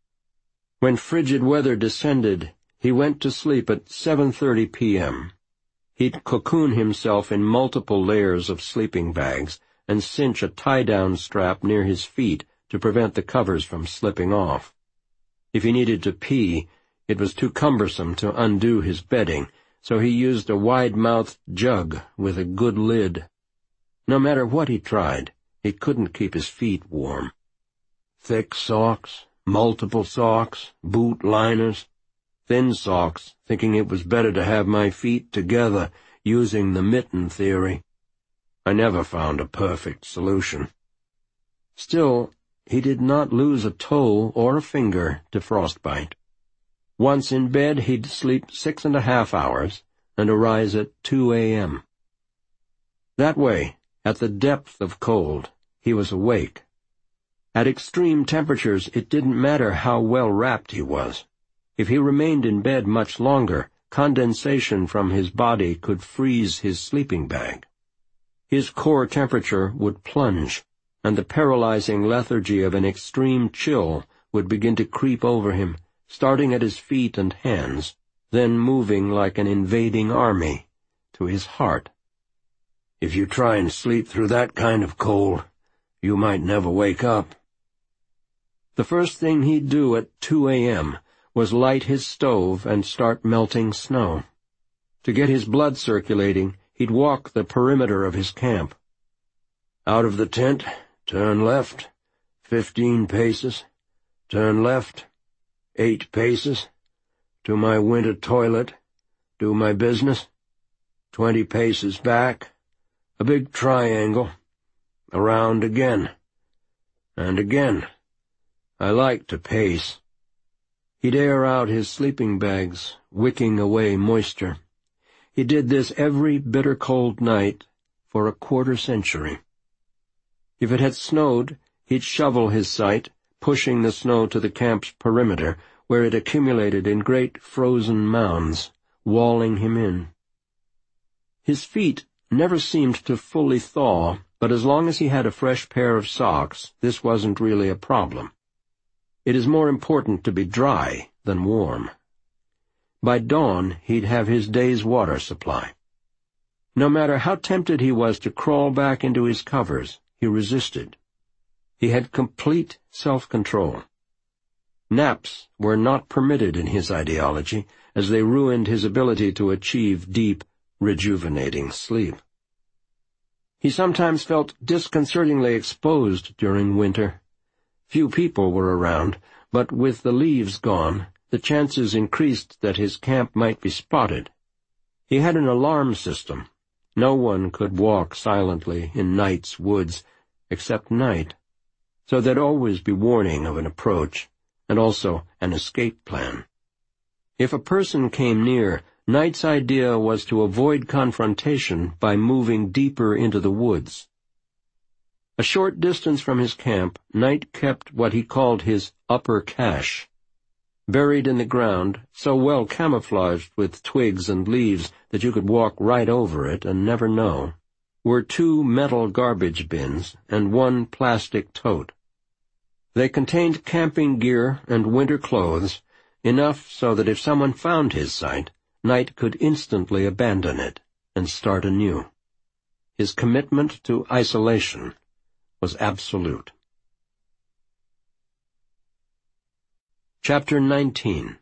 When frigid weather descended, he went to sleep at seven thirty p m He'd cocoon himself in multiple layers of sleeping bags and cinch a tie-down strap near his feet to prevent the covers from slipping off. If he needed to pee, it was too cumbersome to undo his bedding, so he used a wide-mouthed jug with a good lid. No matter what he tried, he couldn't keep his feet warm. Thick socks, multiple socks, boot liners, thin socks, thinking it was better to have my feet together, using the mitten theory. I never found a perfect solution. Still, he did not lose a toe or a finger to frostbite. Once in bed, he'd sleep six and a half hours and arise at two a m That way, at the depth of cold, he was awake. At extreme temperatures, it didn't matter how well wrapped he was. If he remained in bed much longer, condensation from his body could freeze his sleeping bag. His core temperature would plunge, and the paralyzing lethargy of an extreme chill would begin to creep over him, starting at his feet and hands, then moving like an invading army to his heart. If you try and sleep through that kind of cold, you might never wake up. The first thing he'd do at two a m was light his stove and start melting snow. To get his blood circulating, he'd walk the perimeter of his camp. Out of the tent, turn left, fifteen paces, turn left, eight paces, to my winter toilet, do my business. Twenty paces back, a big triangle, around again, and again. I like to pace. He'd air out his sleeping bags, wicking away moisture. He did this every bitter cold night for a quarter century. If it had snowed, he'd shovel his site, pushing the snow to the camp's perimeter, where it accumulated in great frozen mounds, walling him in. His feet never seemed to fully thaw, but as long as he had a fresh pair of socks, this wasn't really a problem. It is more important to be dry than warm. By dawn, he'd have his day's water supply. No matter how tempted he was to crawl back into his covers, he resisted. He had complete self-control. Naps were not permitted in his ideology, as they ruined his ability to achieve deep, rejuvenating sleep. He sometimes felt disconcertingly exposed during winter. Few people were around, but with the leaves gone, the chances increased that his camp might be spotted. He had an alarm system. No one could walk silently in Night's woods, except Night, so there'd always be warning of an approach, and also an escape plan. If a person came near, Night's idea was to avoid confrontation by moving deeper into the woods. A short distance from his camp, Night kept what he called his upper cache. Buried in the ground, so well camouflaged with twigs and leaves that you could walk right over it and never know, were two metal garbage bins and one plastic tote. They contained camping gear and winter clothes, enough so that if someone found his site, Night could instantly abandon it and start anew. His commitment to isolation was absolute. Chapter nineteen.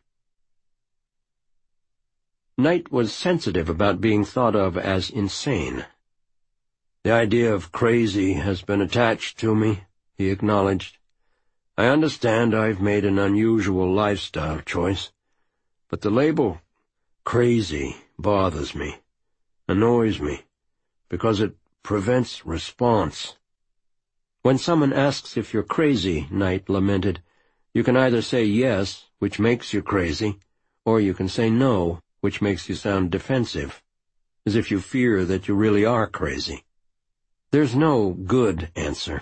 Night was sensitive about being thought of as insane. "The idea of crazy has been attached to me," he acknowledged. "I understand I've made an unusual lifestyle choice, but the label crazy bothers me, annoys me, because it prevents response." "When someone asks if you're crazy," Night lamented, "you can either say yes, which makes you crazy, or you can say no, which makes you sound defensive, as if you fear that you really are crazy. There's no good answer."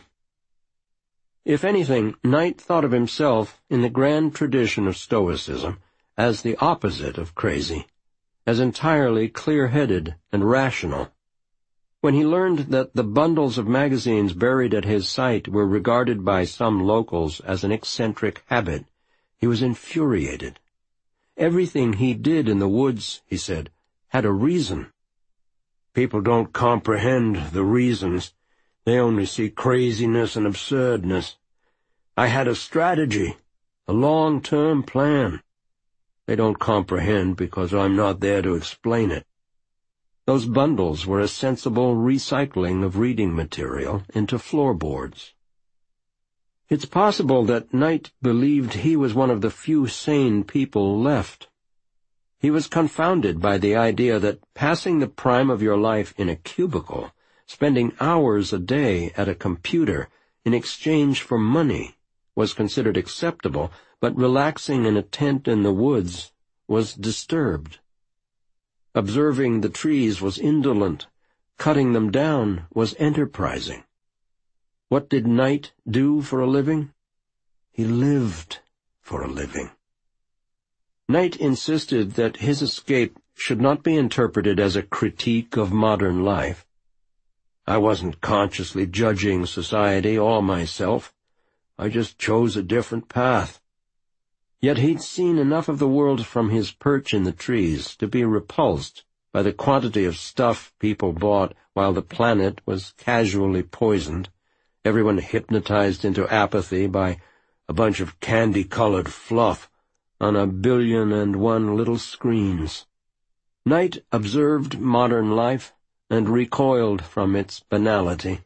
If anything, Night thought of himself, in the grand tradition of Stoicism, as the opposite of crazy, as entirely clear-headed and rational. When he learned that the bundles of magazines buried at his site were regarded by some locals as an eccentric habit, he was infuriated. Everything he did in the woods, he said, had a reason. "People don't comprehend the reasons. They only see craziness and absurdness. I had a strategy, a long-term plan. They don't comprehend because I'm not there to explain it." Those bundles were a sensible recycling of reading material into floorboards. It's possible that Night believed he was one of the few sane people left. He was confounded by the idea that passing the prime of your life in a cubicle, spending hours a day at a computer in exchange for money, was considered acceptable, but relaxing in a tent in the woods was disturbed. Observing the trees was indolent. Cutting them down was enterprising. What did Night do for a living? He lived for a living. Night insisted that his escape should not be interpreted as a critique of modern life. "I wasn't consciously judging society or myself. I just chose a different path." Yet he'd seen enough of the world from his perch in the trees to be repulsed by the quantity of stuff people bought while the planet was casually poisoned, everyone hypnotized into apathy by a bunch of candy-colored fluff on a billion and one little screens. Night observed modern life and recoiled from its banality.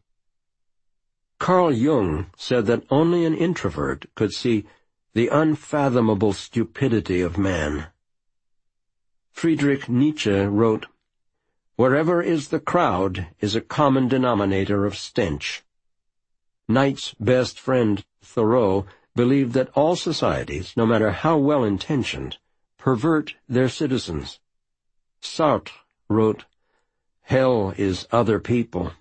Carl Jung said that only an introvert could see the unfathomable stupidity of man, Friedrich Nietzsche wrote, "Wherever is the crowd is a common denominator of stench." Knight's best friend, Thoreau, believed that all societies, no matter how well-intentioned, pervert their citizens. Sartre wrote, "Hell is other people."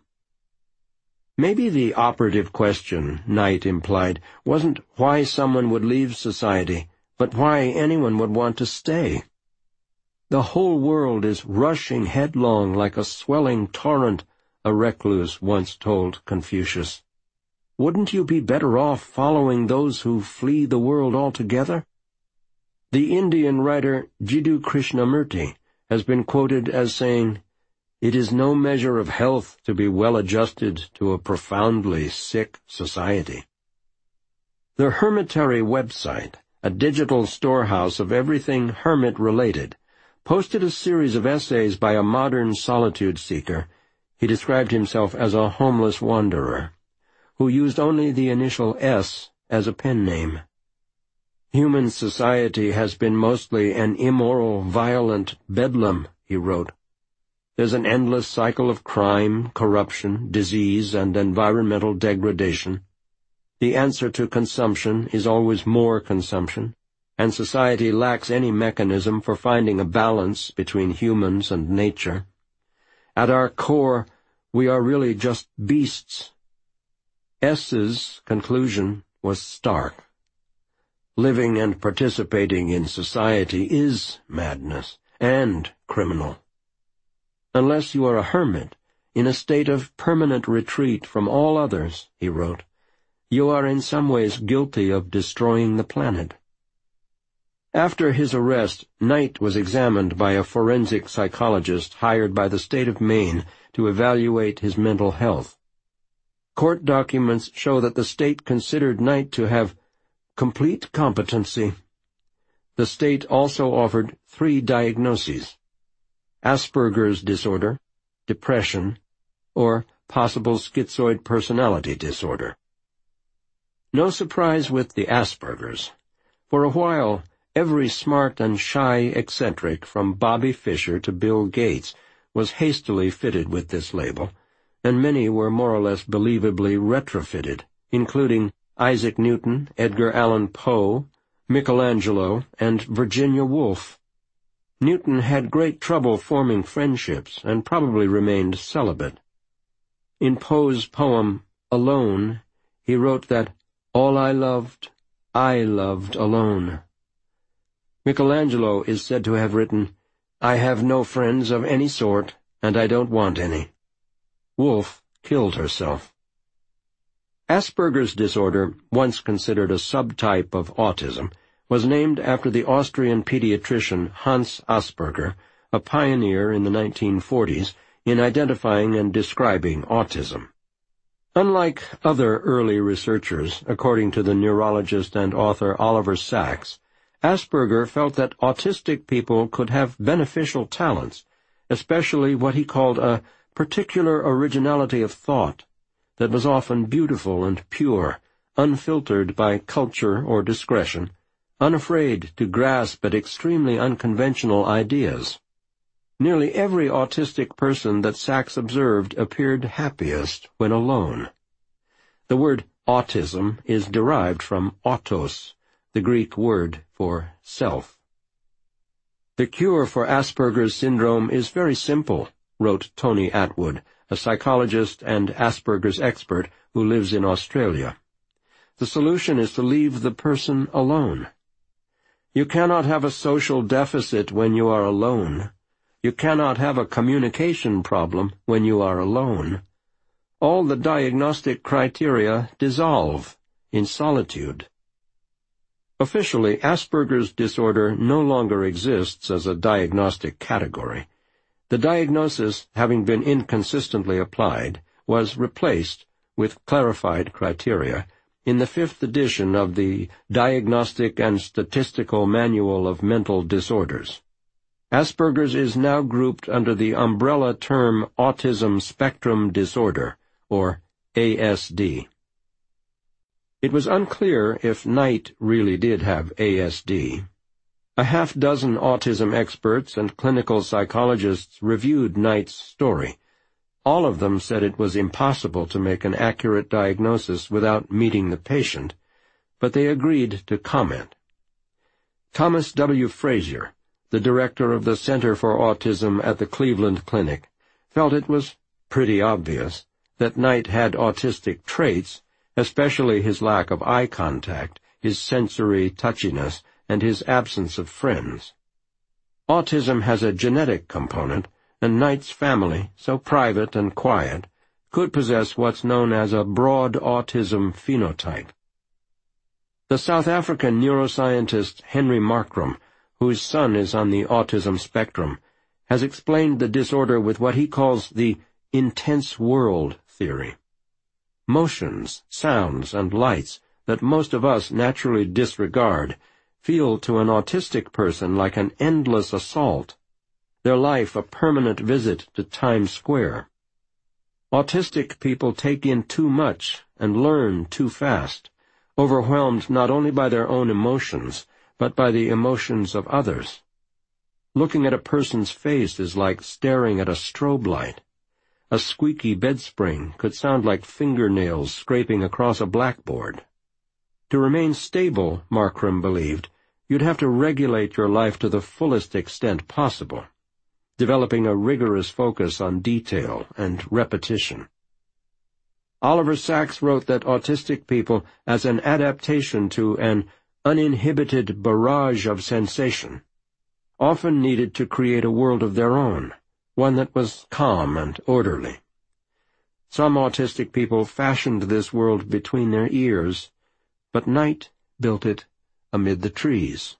Maybe the operative question, Knight implied, wasn't why someone would leave society, but why anyone would want to stay. "The whole world is rushing headlong like a swelling torrent," a recluse once told Confucius. "Wouldn't you be better off following those who flee the world altogether?" The Indian writer Jiddu Krishnamurti has been quoted as saying, "It is no measure of health to be well-adjusted to a profoundly sick society." The Hermitary website, a digital storehouse of everything hermit-related, posted a series of essays by a modern solitude seeker. He described himself as a homeless wanderer, who used only the initial S as a pen name. "Human society has been mostly an immoral, violent bedlam," he wrote. "There's an endless cycle of crime, corruption, disease, and environmental degradation. The answer to consumption is always more consumption, and society lacks any mechanism for finding a balance between humans and nature. At our core, we are really just beasts." S's conclusion was stark. Living and participating in society is madness and criminal. "Unless you are a hermit, in a state of permanent retreat from all others," he wrote, "you are in some ways guilty of destroying the planet." After his arrest, Knight was examined by a forensic psychologist hired by the state of Maine to evaluate his mental health. Court documents show that the state considered Knight to have complete competency. The state also offered three diagnoses: Asperger's disorder, depression, or possible schizoid personality disorder. No surprise with the Asperger's. For a while, every smart and shy eccentric from Bobby Fischer to Bill Gates was hastily fitted with this label, and many were more or less believably retrofitted, including Isaac Newton, Edgar Allan Poe, Michelangelo, and Virginia Woolf. Newton had great trouble forming friendships and probably remained celibate. In Poe's poem, Alone, he wrote that, "All I loved, I loved alone." Michelangelo is said to have written, "I have no friends of any sort, and I don't want any." Woolf killed herself. Asperger's disorder, once considered a subtype of autism, was named after the Austrian pediatrician Hans Asperger, a pioneer in the nineteen forties in identifying and describing autism. Unlike other early researchers, according to the neurologist and author Oliver Sacks, Asperger felt that autistic people could have beneficial talents, especially what he called a particular originality of thought that was often beautiful and pure, unfiltered by culture or discretion, unafraid to grasp at extremely unconventional ideas. Nearly every autistic person that Sacks observed appeared happiest when alone. The word autism is derived from autos, the Greek word for self. "The cure for Asperger's syndrome is very simple," wrote Tony Atwood, a psychologist and Asperger's expert who lives in Australia. "The solution is to leave the person alone. You cannot have a social deficit when you are alone. You cannot have a communication problem when you are alone. All the diagnostic criteria dissolve in solitude." Officially, Asperger's disorder no longer exists as a diagnostic category. The diagnosis, having been inconsistently applied, was replaced with clarified criteria in the fifth edition of the Diagnostic and Statistical Manual of Mental Disorders. Asperger's is now grouped under the umbrella term Autism Spectrum Disorder, or A S D. It was unclear if Knight really did have A S D. A half-dozen autism experts and clinical psychologists reviewed Knight's story. All of them said it was impossible to make an accurate diagnosis without meeting the patient, but they agreed to comment. Thomas W. Frazier, the director of the Center for Autism at the Cleveland Clinic, felt it was pretty obvious that Knight had autistic traits, especially his lack of eye contact, his sensory touchiness, and his absence of friends. Autism has a genetic component, and Knight's family, so private and quiet, could possess what's known as a broad autism phenotype. The South African neuroscientist Henry Markram, whose son is on the autism spectrum, has explained the disorder with what he calls the intense world theory. Motions, sounds, and lights that most of us naturally disregard feel to an autistic person like an endless assault, their life a permanent visit to Times Square. Autistic people take in too much and learn too fast, overwhelmed not only by their own emotions, but by the emotions of others. Looking at a person's face is like staring at a strobe light. A squeaky bedspring could sound like fingernails scraping across a blackboard. To remain stable, Markram believed, you'd have to regulate your life to the fullest extent possible, developing a rigorous focus on detail and repetition. Oliver Sacks wrote that autistic people, as an adaptation to an uninhibited barrage of sensation, often needed to create a world of their own, one that was calm and orderly. Some autistic people fashioned this world between their ears, but Knight built it amid the trees.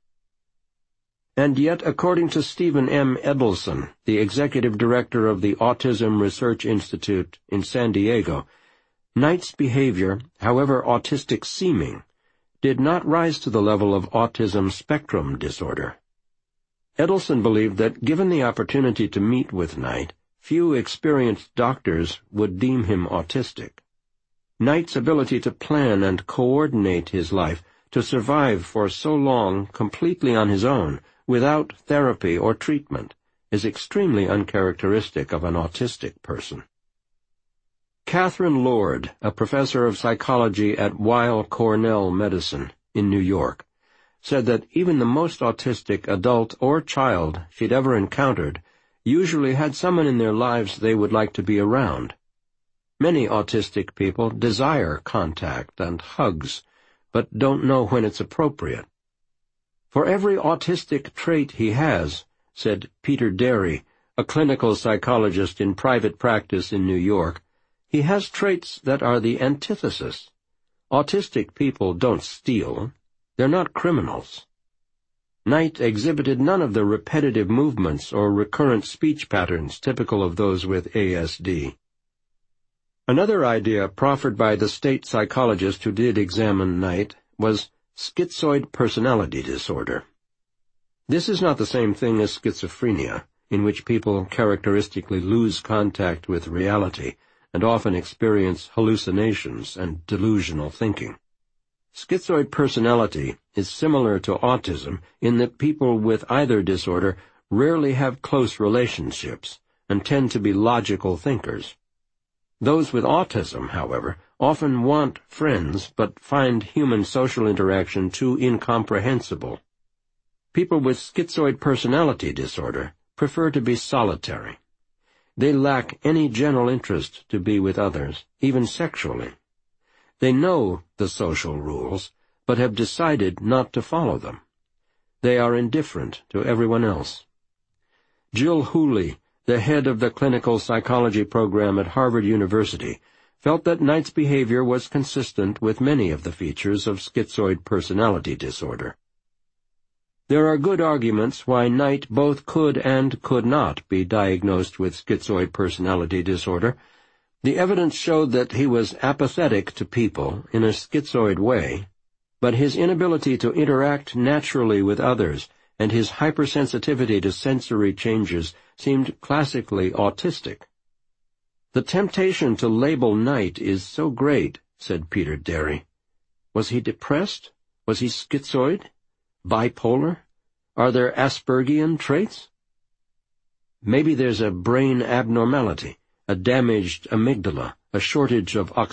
And yet, according to Stephen M. Edelson, the executive director of the Autism Research Institute in San Diego, Knight's behavior, however autistic-seeming, did not rise to the level of autism spectrum disorder. Edelson believed that, given the opportunity to meet with Knight, few experienced doctors would deem him autistic. Knight's ability to plan and coordinate his life, to survive for so long completely on his own, without therapy or treatment, is extremely uncharacteristic of an autistic person. Catherine Lord, a professor of psychology at Weill Cornell Medicine in New York, said that even the most autistic adult or child she'd ever encountered usually had someone in their lives they would like to be around. Many autistic people desire contact and hugs, but don't know when it's appropriate. For every autistic trait he has, said Peter Derry, a clinical psychologist in private practice in New York, he has traits that are the antithesis. Autistic people don't steal. They're not criminals. Knight exhibited none of the repetitive movements or recurrent speech patterns typical of those with A S D. Another idea proffered by the state psychologist who did examine Knight was schizoid personality disorder. This is not the same thing as schizophrenia, in which people characteristically lose contact with reality and often experience hallucinations and delusional thinking. Schizoid personality is similar to autism in that people with either disorder rarely have close relationships and tend to be logical thinkers. Those with autism, however, often want friends but find human social interaction too incomprehensible. People with schizoid personality disorder prefer to be solitary. They lack any general interest to be with others, even sexually. They know the social rules, but have decided not to follow them. They are indifferent to everyone else. Jill Hooley, the head of the clinical psychology program at Harvard University, felt that Knight's behavior was consistent with many of the features of schizoid personality disorder. There are good arguments why Knight both could and could not be diagnosed with schizoid personality disorder. The evidence showed that he was apathetic to people in a schizoid way, but his inability to interact naturally with others and his hypersensitivity to sensory changes seemed classically autistic. The temptation to label Knight is so great, said Peter Derry. Was he depressed? Was he schizoid? Bipolar? Are there Aspergian traits? Maybe there's a brain abnormality, a damaged amygdala, a shortage of